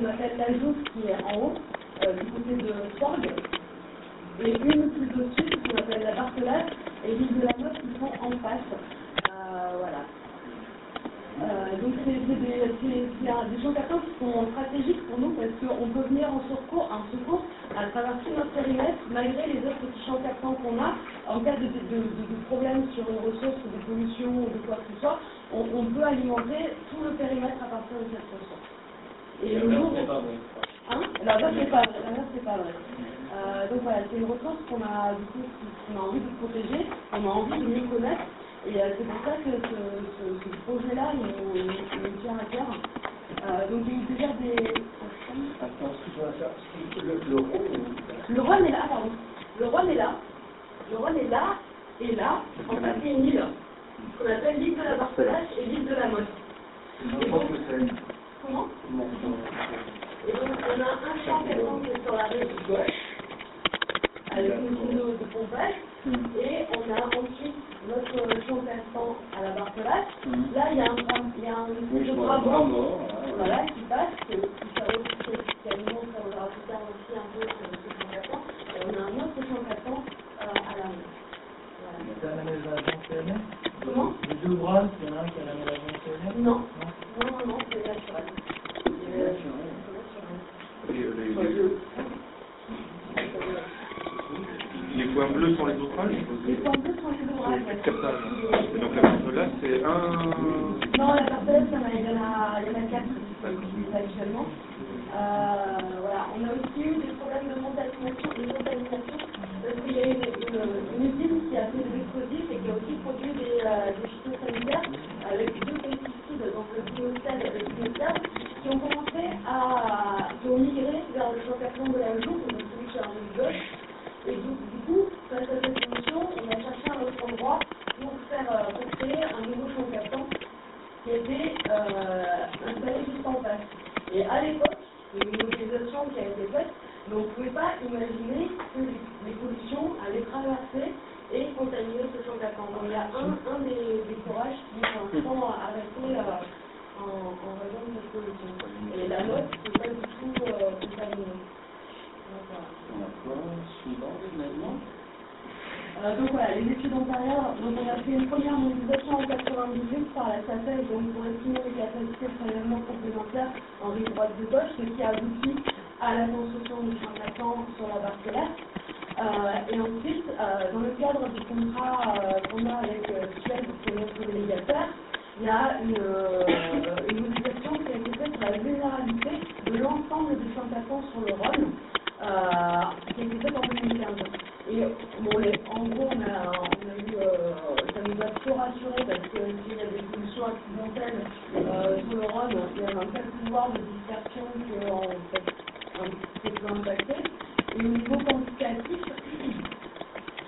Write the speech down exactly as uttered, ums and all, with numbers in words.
qu'on appelle l'ajout qui est en haut, euh, du côté de Sorgue, et une plus au sud, qu'on appelle la Barthelage, et l'île de la Motte qui sont en face. Euh, voilà. Euh, donc c'est des, des champs captants qui sont stratégiques pour nous parce qu'on peut venir en secours, en secours à travers tout notre périmètre, malgré les autres petits champs captants qu'on a, en cas de, de, de, de problème sur une ressource, de pollution ou de quoi que ce soit, on, on peut alimenter tout le périmètre à partir de cette ressource. Et le jour, c'est pas vrai. Hein? Alors ça c'est pas vrai, la mer c'est pas vrai. Euh, donc voilà, c'est une ressource qu'on a du coup qu'on a envie de protéger, qu'on a envie de mieux connaître. Et euh, c'est pour ça que ce, ce, ce projet-là, il nous, il nous tient à cœur. Euh, donc il y a déjà des... Attends, ce que tu vas faire, le, le Rhône... Le Rhône est là, pardon. Le Rhône est là. Le Rhône est là, et là, en fait, il y a une île, qu'on appelle l'île de la Barthelage et l'île de la Motte. Je pense que c'est... Comment? Et donc on a un champ captant qui est sur la rive gauche, avec une zone de pompage, et on a ensuite notre champ captant à la Barthelage. Là, il y a un, il y a un, oui, un bras mort, voilà, qui passe, qui, qui quasiment ça aura plus tard aussi un peu sur ce champ captant, et on a un autre champ captant euh, à la main. Voilà. C'est un aménagement C N R? Comment? Les deux bras, il y en a un qui a un aménagement C N R? Non, non, non, non, c'est naturel. C'est naturel. Les points bleus sont les ouvrages? Les points bleus sont les ouvrages. Captage. Et donc la Barthelage, c'est un... Non, la Barthelage, il y en a, il y en a quatre actuellement. Euh, voilà. On a aussi eu des problèmes de contamination, de contamination parce qu'il y a une, une, une usine qui a fait des explosifs et qui a aussi produit des, euh, des phytosanitaires avec deux pesticides, donc le diméthane et le diméthane, qui ont commencé à, qui ont migré vers le champ captant de la joue, donc celui qui est en rive gauche. Et donc, du coup, face à cette solution, on a cherché un autre endroit pour faire euh, pour créer un nouveau champ captant qui était euh, installé juste en face. Et à l'époque, il y a eu une modélisation qui a été faite, mais on ne pouvait pas imaginer que les, les pollutions allaient traverser et contaminer ce champ captant. Donc il y a un, un des, des forages qui pour l'instant a arrêté euh, en, en raison de cette pollution. Et la note, c'est pas du tout euh, contaminé. D'accord, suivant maintenant. Euh, donc voilà, les études antérieures, donc on a fait une première modélisation en quatre-vingt-dix-huit par la SACEM, donc pour estimer les capacités de prélèvement complémentaires en rive droite de gauche, ce qui a abouti à la construction du champ captant sur la Barthelage. Euh, et ensuite, euh, dans le cadre du contrat euh, qu'on a avec euh, Suez, qui est notre délégateur, il y a une, euh, une modélisation qui a été faite sur la généralité de l'ensemble des champs captants sur le Rhône. Euh, qui a été faite en deux mille quinze. Et bon, les, en gros, on a, on a eu, euh, ça nous a peu rassuré parce que s'il y a des pollutions accidentelles euh, sur le Rhône, il y a un tel pouvoir de dispersion qu'on peut un petit peu impacter. Et au niveau